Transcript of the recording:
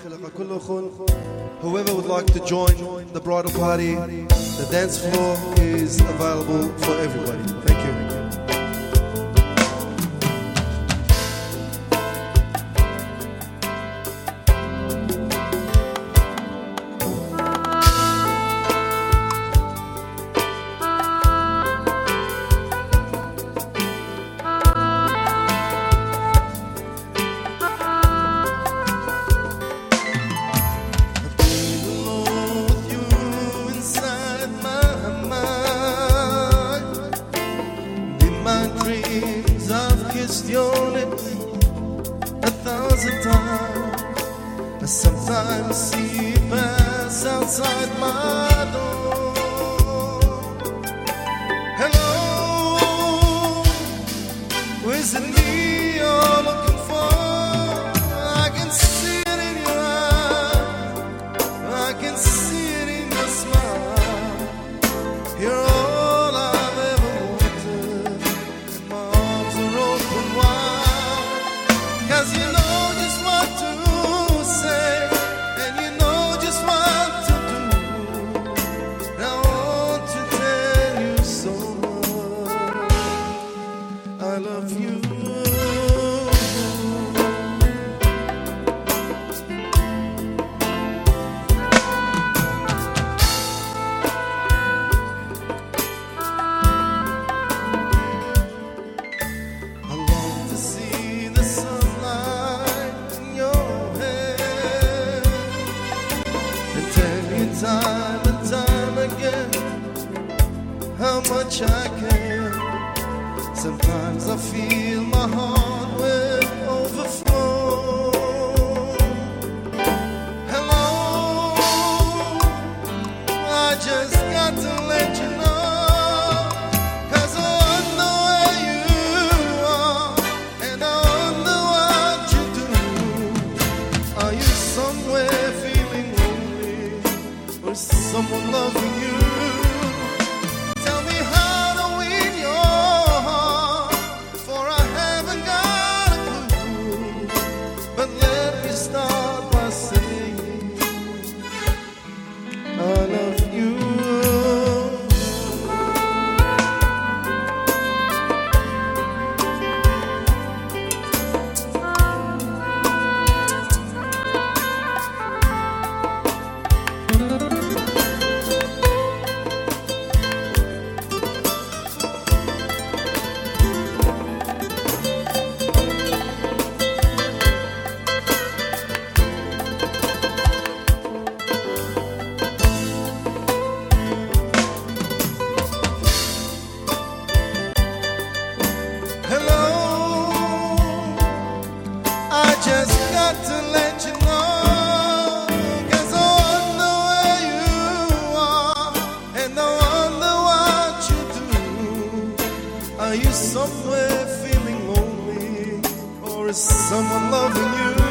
Whoever would like to join the bridal party, the dance floor is available for everybody. Thank you. Your lips 1,000 times. I sometimes see you pass outside my door. Hello, is it me you're looking for? I can see it in your eyes, I can see it in your smile. You're all I've ever wanted, and my arms are open wide. 'Cause you know just what to say, and you know just what to do. And I want to tell you so much. I love you. Time and time again, how much I care. Sometimes I feel my heart will overflow. Hello, I just got to let you know, 'cause I wonder where you are, and I wonder what you do. Are you somewhere feeling lonely, or is someone loving you? Tell me how to win your heart, for I haven't got a clue. But let me start by saying I love you. Just got to let you know, 'cause I wonder where you are, and I wonder what you do. Are you somewhere feeling lonely, or is someone loving you?